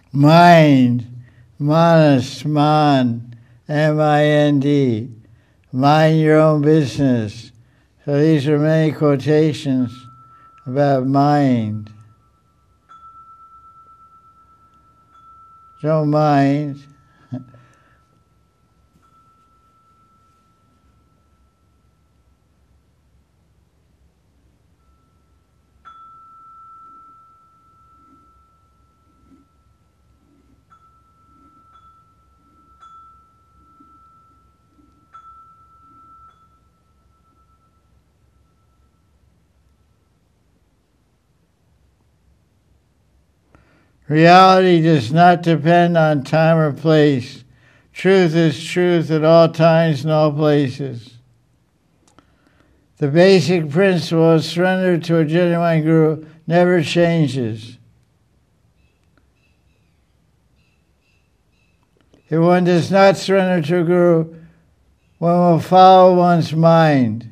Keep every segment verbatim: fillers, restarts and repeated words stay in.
Mind, manas, man, M I N D, mind your own business. So these are many quotations about mind. Don't mind. Reality does not depend on time or place. Truth is truth at all times and all places. The basic principle of surrender to a genuine guru never changes. If one does not surrender to a guru, one will follow one's mind.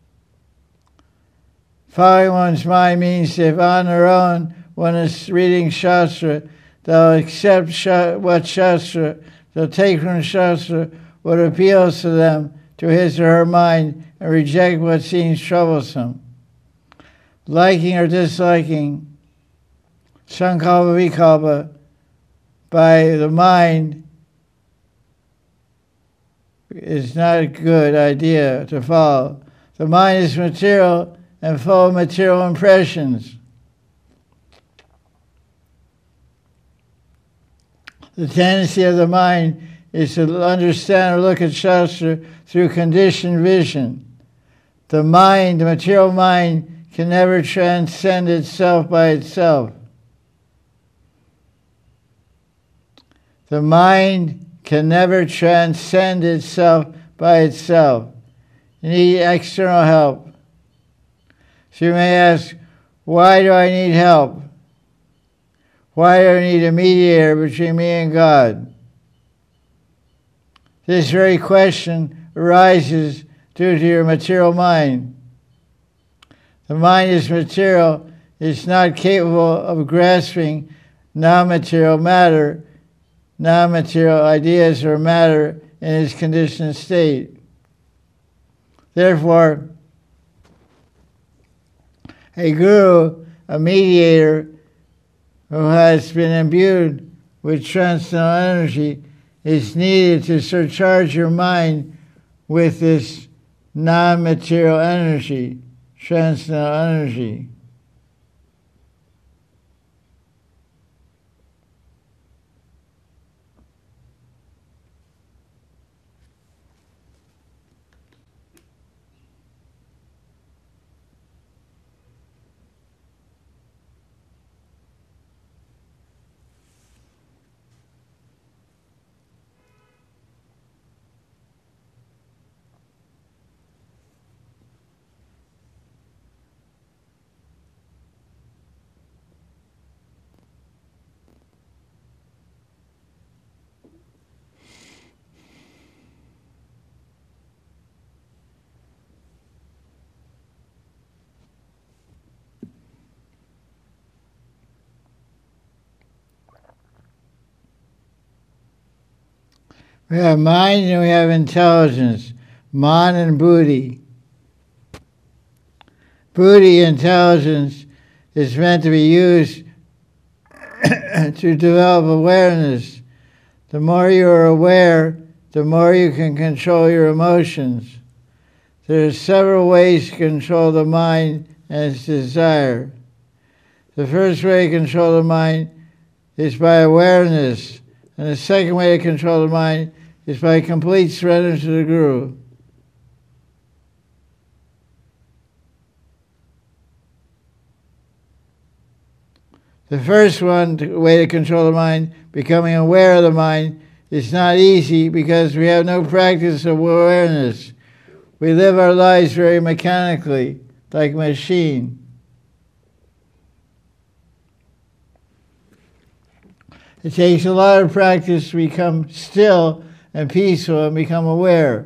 Following one's mind means if on their own one is reading Shastra, they'll accept sh- what Shastra, they'll take from Shastra what appeals to them, to his or her mind, and reject what seems troublesome. Liking or disliking, sankalpa vikalpa, by the mind is not a good idea to follow. The mind is material and full of material impressions. The tendency of the mind is to understand or look at Shastra through conditioned vision. The mind, the material mind, can never transcend itself by itself. The mind can never transcend itself by itself. You need external help. So you may ask, why do I need help? Why do I need a mediator between me and God? This very question arises due to your material mind. The mind is material, it's not capable of grasping non-material matter, non-material ideas or matter in its conditioned state. Therefore, a guru, a mediator, who has been imbued with transcendental energy, is needed to surcharge your mind with this non-material energy, transcendental energy. We have mind and we have intelligence, man and buddhi. Buddhi, intelligence, is meant to be used to develop awareness. The more you are aware, the more you can control your emotions. There are several ways to control the mind and its desire. The first way to control the mind is by awareness, and the second way to control the mind is by complete surrender to the Guru. The first one, way to control the mind, becoming aware of the mind, is not easy because we have no practice of awareness. We live our lives very mechanically, like a machine. It takes a lot of practice to become still and peaceful and become aware.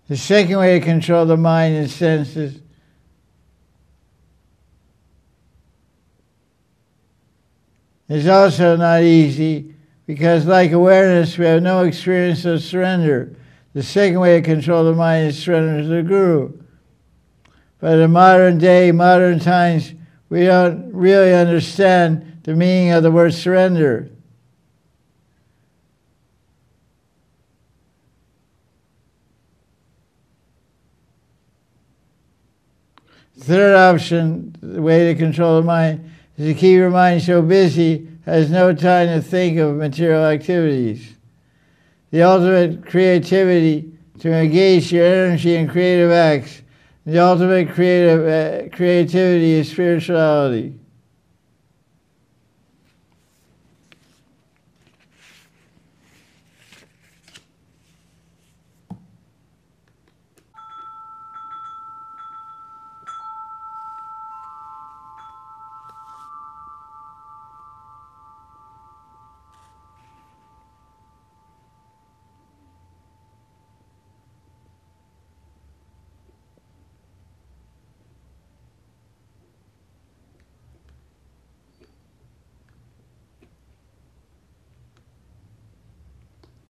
The second way to control the mind and senses is also not easy, because like awareness, we have no experience of surrender. The second way to control the mind is surrender to the Guru. But in modern day, modern times, we don't really understand the meaning of the word surrender. The third option, the way to control the mind, is to keep your mind so busy, has no time to think of material activities. The ultimate creativity, to engage your energy in creative acts. The ultimate creative uh, creativity is spirituality.